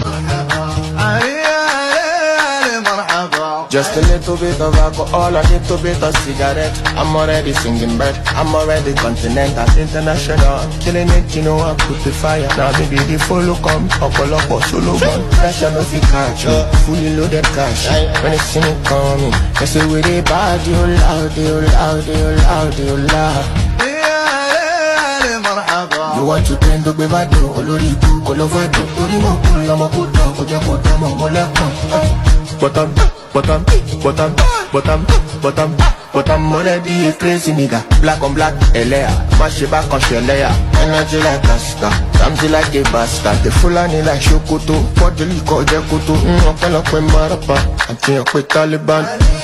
Just a little bit of alcohol, a little bit of cigarette. I'm already singing bird, I'm already continental, international. Killing it, you know I put the fire. Now maybe the follow come, up solo gun. Pressure no fi catch me, fully loaded cash. When they see me coming, they say we the bad, you loud, you loud, you loud, you loud. You want to tend to be bad, olori tu, kolovado. Ori mo kula mo kuda, oje kuda mo molekon. Bottom, I'm already a crazy nigga. Black on black, Elea. Mash it back on Shelea. Energy like Asta, Ramsey like a bastard. The Fulani like Shokoto. For the liquor, Jakoto. Up and marapa. I'm with Taliban.